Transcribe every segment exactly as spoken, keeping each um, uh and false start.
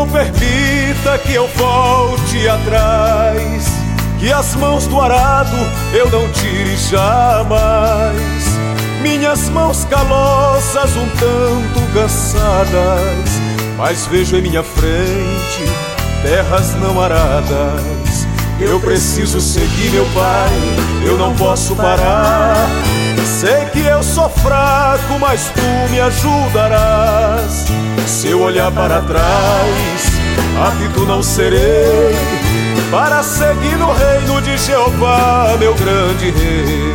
Não permita que eu volte atrás, que as mãos do arado eu não tire jamais. Minhas mãos calosas um tanto cansadas, mas vejo em minha frente terras não aradas. Eu preciso seguir, meu Pai, eu não posso parar. Sei que eu sou fraco, mas Tu me ajudarás. Se eu olhar para trás, apto não serei, para seguir no reino de Jeová, meu grande Rei.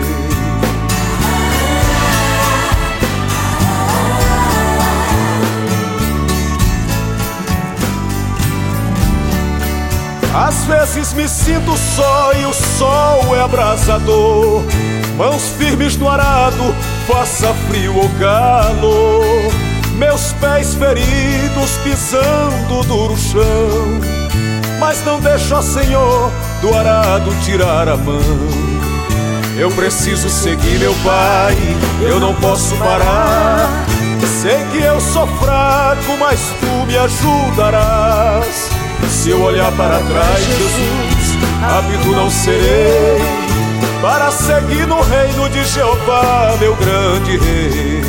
Às vezes me sinto só e o sol é abrasador. Mãos firmes no arado, faça frio ou calor. Meus pés feridos pisando o duro chão, mas não deixa, Senhor, do arado tirar a mão. Eu preciso seguir, meu Pai, eu não posso parar. Sei que eu sou fraco, mas Tu me ajudarás. Se eu olhar para trás, Jesus, apto não serei, para seguir no reino de Jeová, meu grande Rei.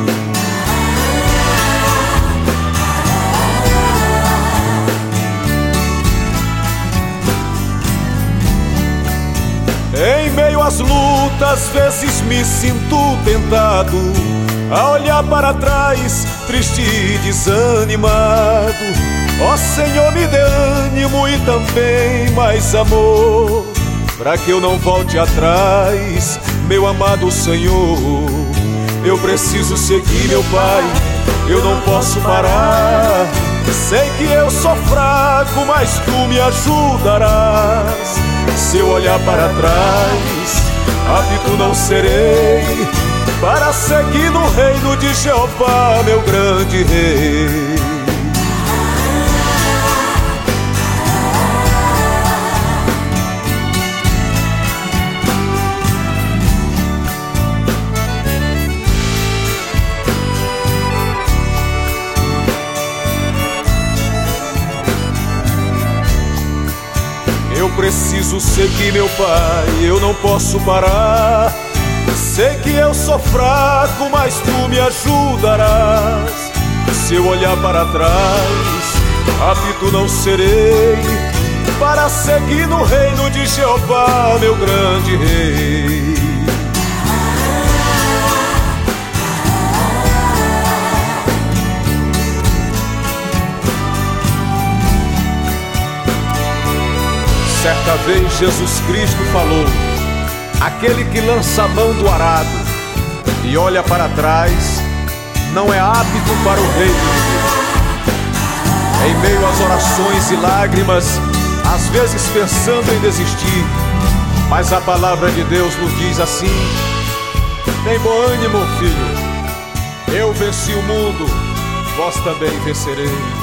Em meio às lutas, vezes me sinto tentado a olhar para trás, triste e desanimado. Ó Senhor, me dê ânimo e também mais amor, para que eu não volte atrás, meu amado Senhor. Eu preciso seguir, meu Pai, eu não posso parar. Sei que eu sou fraco, mas Tu me ajudarás. Se eu olhar para trás, apto não serei, para seguir no reino de Jeová, meu grande Rei. Eu preciso seguir, meu Pai, eu não posso parar. Sei que eu sou fraco, mas Tu me ajudarás. Se eu olhar para trás, apto não serei, para seguir no reino de Jeová, meu grande Rei. Certa vez Jesus Cristo falou: aquele que lança a mão do arado e olha para trás não é apto para o reino de Deus. Em meio às orações e lágrimas, às vezes pensando em desistir, mas a palavra de Deus nos diz assim: tem bom ânimo, filho, eu venci o mundo, vós também vencereis.